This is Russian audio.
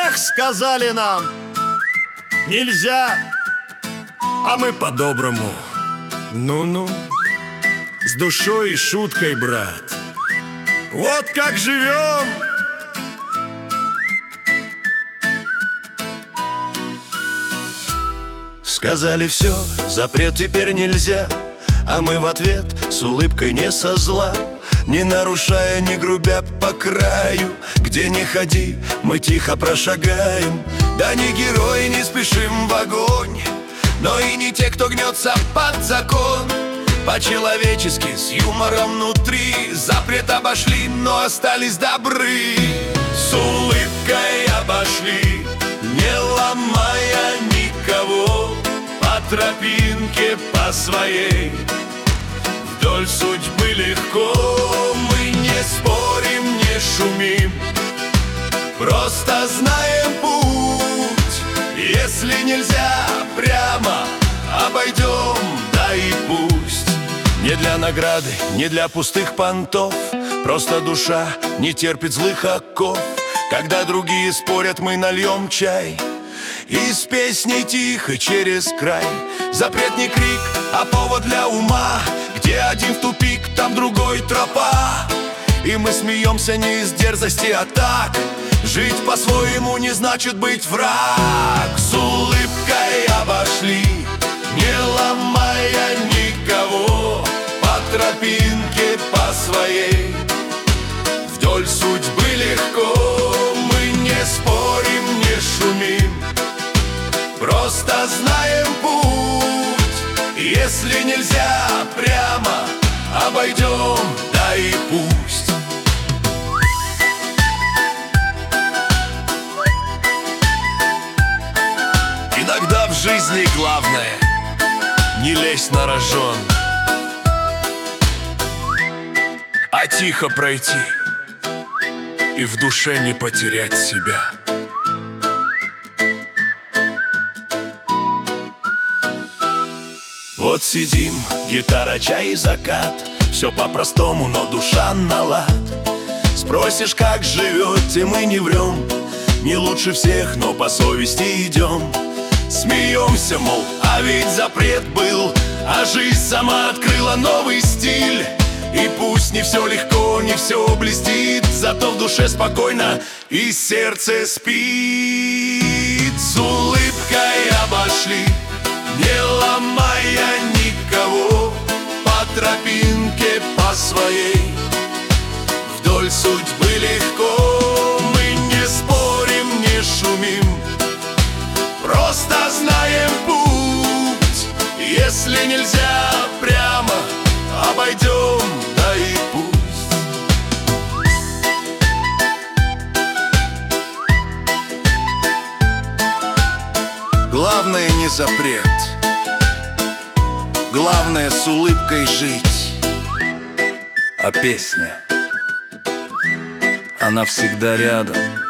Эх, сказали нам, нельзя, а мы по-доброму. Ну-ну, с душой и шуткой, брат. Вот как живем. Сказали все, запрет теперь нельзя, а мы в ответ с улыбкой не со зла, не нарушая, не грубя по краю. Где не ходи, мы тихо прошагаем. Да не герои, не спешим в огонь, но и не те, кто гнется под закон. По-человечески, с юмором внутри, запрет обошли, но остались добры. С улыбкой обошли, не ломая никого, по тропинке по своей. Вдоль судьбы легко, мы не спорим, не шумим, просто знаем путь. Если нельзя прямо, обойдем, да и пусть. Не для награды, не для пустых понтов, просто душа не терпит злых оков. Когда другие спорят, мы нальем чай и с песней тихо через край. Запрет не крик, а повод для ума. Где один в тупик, там другой тропа. И мы смеемся не из дерзости, а так. Жить по-своему не значит быть враг. С улыбкой обошли, не ломая никого, по тропинке по своей. Вдоль судьбы легко, мы не спорим, не шумим, просто знаем путь. Если нельзя прямо, обойдем, да и пусть. Иногда в жизни главное не лезть на рожон, а тихо пройти и в душе не потерять себя. Вот сидим, гитара, чай и закат, все по-простому, но душа на лад. Спросишь, как живете, мы не врем, не лучше всех, но по совести идем. Смеемся, мол, а ведь запрет был, а жизнь сама открыла новый стиль. И пусть не все легко, не все блестит, зато в душе спокойно и сердце спит. С улыбкой обошли, не ломая никого, по тропинке по своей. Вдоль судьбы легко, мы не спорим, не шумим, просто знаем путь. Если нельзя прямо, обойдем, да и пусть. Главное не запрет, главное с улыбкой жить. А песня, она всегда рядом.